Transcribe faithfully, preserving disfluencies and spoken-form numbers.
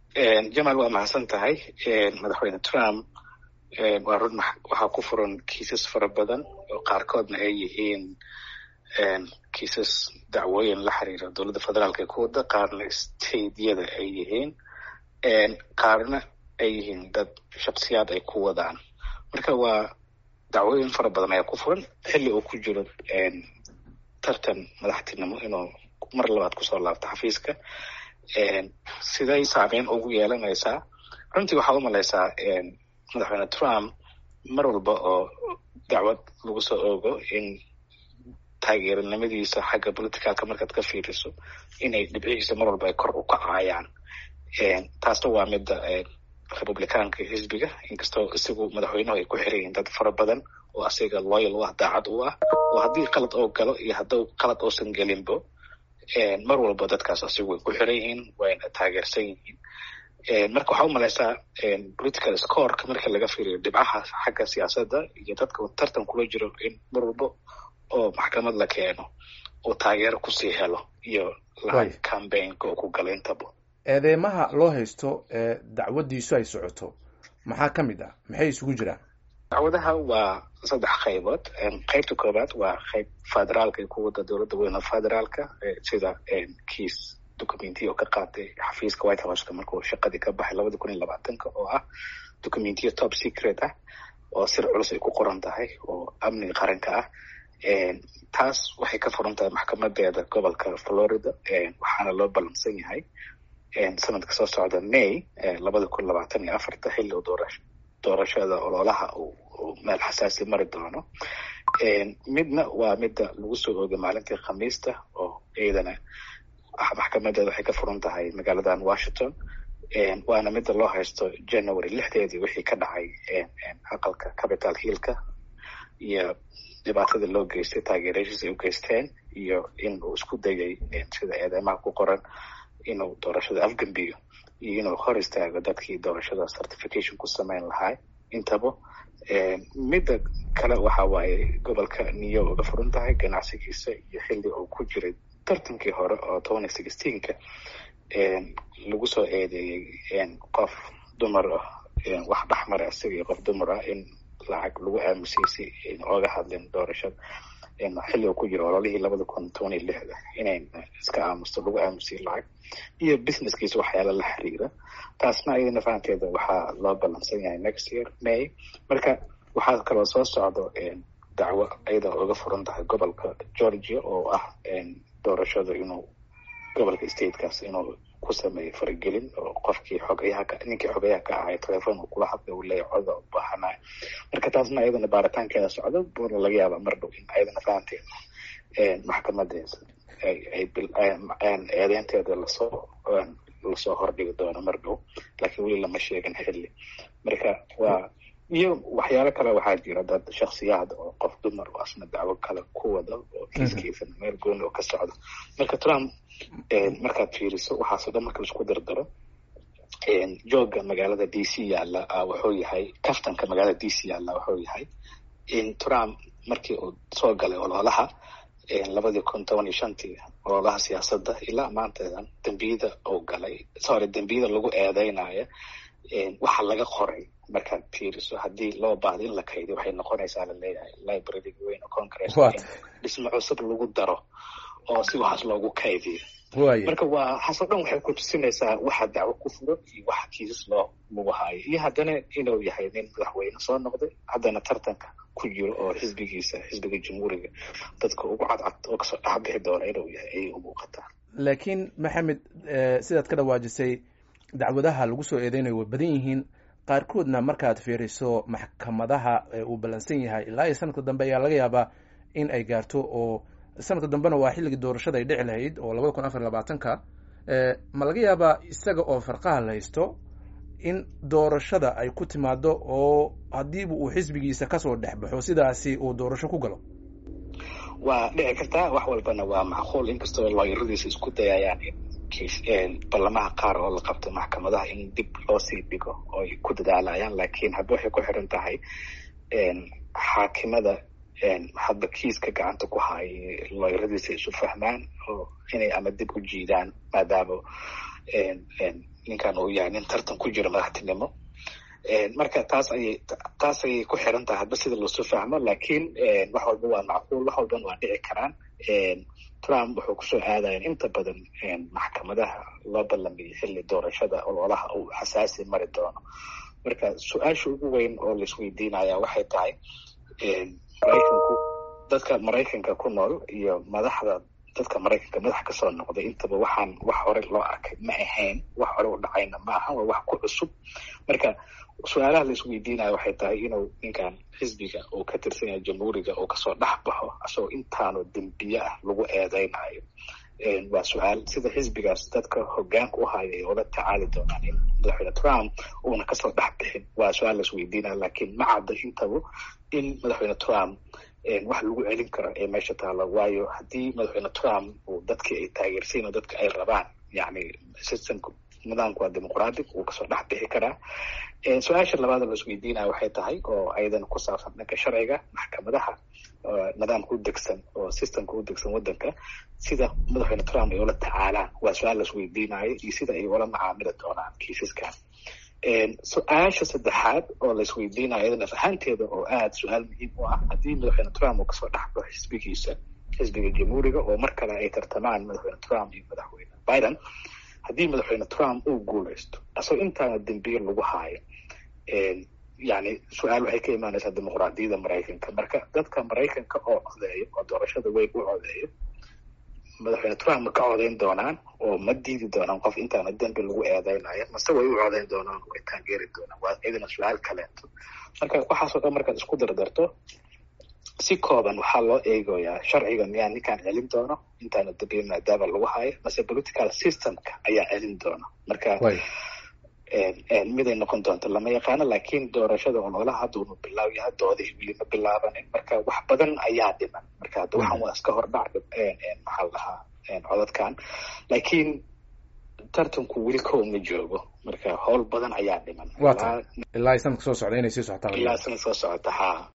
jamal waa mahadsan tahay madaxweyne trump waa run waxaa ku furan kiisas fara badan oo qaarkoodna ay yihiin kiisas dacwooyin la xiriira dowladda federaalka ee ku wada, qaarna stateyada ay yihiin, qaarna ay yihiin dad shaksiyaad ay ku wadaan. marka waa dacwooyin fara badan ayaa ku furan xilli uu ku jiro tartan madaxtinimo inuu mar labaad kusoo laabto xafiiska. siday saameyn ugu yeelanaysaa? runtii waxaa u malaysaa madaxweyne trump mar walba oo dacwad lagu soo oogo in taageeranimadiisa xagga politicalka markaad ka fiiriso inay dhibcihiisa mar walba ay kor u kacayaan. taasna waa midda republicaanka xisbiga, inkastoo isagu madaxweynuhu ay ku xiran yihiin dad fara badan oo asiga loyal u ah, daacad u ah, oo haddii qalad oo galo iyo hadduu qalad uusan gelinbo mar walba dadkaas asigu way ku xiran yihiin, wayna taageersan yihiin. marka waxaa u malaysaa political scoreka marka laga fiiriyo dhibcaha xagga siyaasadda iyo dadka tartan kula jiro in mar walba oo maxkamad la keeno oo taageero kusii helo iyo lacag campaignka oo ku gala intaba. eedeymaha loo haysto ee dacwadiisu ay socoto maxaa ka mid ah, maxay isugu jiraan? dacwadaha waa saddex qaybood. qaybta koobaad waa qayb federaalka ay ku wada dowladda weyne federaalka, sida kiis documentiya oo ka qaatay xafiiska white houseka markuu shaqadii ka baxay labada kun iyo labaatanka oo ah documentiya top secret ah oo sir culus ay ku qoran tahay oo amniga qaranka ah. taas waxay ka furan tahay maxkamadeeda gobolka Florida, waxaana loo ballansan yahay sanadka soo socda May labada kun labaatan iyo afarta xilli uu doorasho doorashada ololaha uu meel xasaasi mari doono. midna waa midda lagu soo oogay maalintii khamiista oo ciidana maxkamadeeda waxay ka furan tahay magaaladan Washington, waana midda loo haysto January lixdeedii wixii ka dhacay aqalka Capitol Hillka iyo dhibaatada loo geystay, taageeradiisa ay u geysteen, iyo in uu isku dayay sida eedeymaha ku qoran inuu doorashada afgambiyo iyo inuu hor istaago dadkii doorashada certification ku samayn lahaa intaba. midda kale waxa waaye gobolka New York uga furan tahay ganacsigiisa iyo xilli uu ku jiray tartankii hore oo twenty sixteen-ka lagu soo eedeeyey qof dumar ah, wax dhexmara isaga iyo qof dumar ah in lacag lagu aamusiisay in ooga hadleen doorashada xilli uu ku jiro ololihii labada kun toban iyo lixda inay iska aamusto lagu aamusiyey lacag iyo businesskiisa waxyaala la xiriira. taasna iyadana fahanteeda waxaa loo ballansan yahay next year May. marka waxaa kaloo soo socdo dacwo iyada uga furan tahay gobolka Georgia oo ah doorashada inuu gobolka statekaas inuu ku sameeyo faragelin oo qofkii xogayaha ka ninkii xogayaha ka ahaa telefoon uu kula hadlay uu leeyahay coda u baahanay. marka taasna iyadana baaritaankeeda socdo, buuna laga yaabaa mar dhow in iyadana fahanteeda maxkamadeeda ay eedeynteeda lasoo lasoo hordhigi doono mar dhow, laakiin weli lama sheegin xilli. marka waa iyo waxyaalo kale waxaa jira dad shaksiyaad oo qof dumar oo asna dacwo kale ku wada oo kiiskiisana meel gooni oo ka socdo. marka Trump markaad fiiriso waxaasoo dhan marka laisku dardaro jooga magaalada D C yaalla wuxuu yahay kaftanka magaalada D C yaalla wuxuu yahay in Trump markii uu soo galay ololaha labadii kun toban iyo shantii ololaha siyaasadda ilaa maanteedan dambiyada uu galay sorry dambiyada lagu eedeynayo waxa laga qoray markaad fiiriso haddii loo baahdo in la kaydiyo waxay noqonaysaa la leeyahay library weyn oo congress dhismo cusub lagu daro oo si waxaas loogu kaydiyo. marka waa xasoo dhan waxay ku tusinaysaa waxa dacwo ku furo iyo waxa kiisas loo lagu haayo, iyo haddana inuu yahay nin madaxweyne soo noqday haddana tartanka ku jiro oo xisbigiisa xisbiga jamhuuriga dadka ugu cadcad oo kasoo dhexbixi doona inuu yahay ayay u muuqataa. laakiin maxamed sidaad ka dhawaajisay dacwadaha lagu soo eedeynayo way badan yihiin, qaarkoodna markaad fiiriso maxkamadaha uu ballansan yahay ilaa iyo sanadka dambe ayaa laga yaabaa in ay gaarto, oo sanadka dambena waa xilligii doorashada ay dhici lahayd oo labada kun afar labaatanka. ma laga yaabaa isaga oo farqaha la haysto in doorashada ay ku timaado oo haddiiba uu xisbigiisa kasoo dhexbaxo sidaasi uu doorasho ku galo? waa dhici kartaa, wax walbana waa macquul, inkastoo looyaradiisa isku dayayaan in ballamaha qaar oo la qabto maxkamadaha in dib loo sii dhigo oo ay ku dadaalayaan, laakiin hadda waxay ku xiran tahay xaakimada hadda kiiska gacanta ku haya looyaradiisa isu fahmaan oo inay ama dib u jiidaan maadaama ninkan uu yahay nin tartan ku jiro madaxtinimo. marka taas ayay taas ayay ku xiran tahay hadba sida loosoo fahmo, laakiin wax walba waa macquul, wax walbana waa dhici karaan. Trump wuxuu kusoo aadaya inta badan maxkamadaha loo ballamiyay xilli doorashada ololaha uu xasaasi mari doono. marka su-aasha ugu weyn oo laisweydiinaya waxay tahay maraykanku dadka maraykanka ku nool iyo madaxda dadka maraykanka madax kasoo noqday intaba waxaan wax hore loo arkay ma ahayn, wax hore u dhacayna ma aha, waa wax ku cusub. marka su-aalaha laisweydiinaya waxay tahay inuu ninkan xisbiga uu ka tirsan yahay jamhuuriga uu kasoo dhex baxo asagoo intaanu dembiye ah lagu eedeynayo. waa su-aal sida xisbigaas dadka hogaanka u haya ay ula tacaali doonaan in madaxweyne Trump uuna kasoo dhex bixin. waa su-aal laisweydiinaya, laakiin ma cadda intaba in madaxweyne Trump wax lagu celin karo ee meesha taalo. waayo haddii madaxweyne Trump uu dadkii ay taageersayn oo dadka ay rabaan, yani systemka nidaamku waa dimuqraadic, uu kasoo dhex bixi karaa. su-aasha labaad oo laisweydiinaya waxay tahay oo ayadana ku saabsan dhanka sharciga maxkamadaha nidaamka u degsan oo systemka u degsan wadanka, sida madaxweyne Trump ay ula tacaalaan. waa su-aal laisweydiinayo iyo sida ay ula macaamili doonaan kiisaskan. su-aasha saddexaad oo laisweydiinayo iyadana fahanteeda oo aada su-aal muhiim u ah, haddii madaxweyne Trump uu kasoo dhex baxo xisbigiisa xisbiga jamhuuriga oo mar kale ay tartamaan madaxweyne Trump iyo madaxweyne Biden, haddii madaxweyne Trump uu guuleysto asagoo intaana dembiye lagu haayo, yani su-aal waxay ka imaanaysaa dimuqraadiyadda maraykanka. marka dadka maraykanka oo codeeyo oo doorashada weyn u codeeyo, madaxweyne Trump ma ka codeyn doonaan oo ma diidi doonaan qof intaana dembi lagu eedeynayo, mase way u codeyn doonaan way taageeri doonaan? waa idina su-aal kaleeto. marka waxaasoo dhan markaad isku dardarto si kooban waxaa loo eegoyaa sharciga miyaa ninkaan celin doono intaana dembiye maadaama lagu hayo, mase political systemka ayaa celin doona. marka miday noqon doonto lama yaqaano, laakiin doorashada ololaha hadda unu bilaaw yahay, doodihii weli ma bilaabanin. marka wax badan ayaa dhiman. marka hadda waxaan waa iska hordhac maxaa la dhahaa codadkan, laakiin tartanku weli kow ma joogo. marka howl badan ayaa dhiman ilaa sanadka soo socda inay sii socotaan ilaa sanad soo socota ha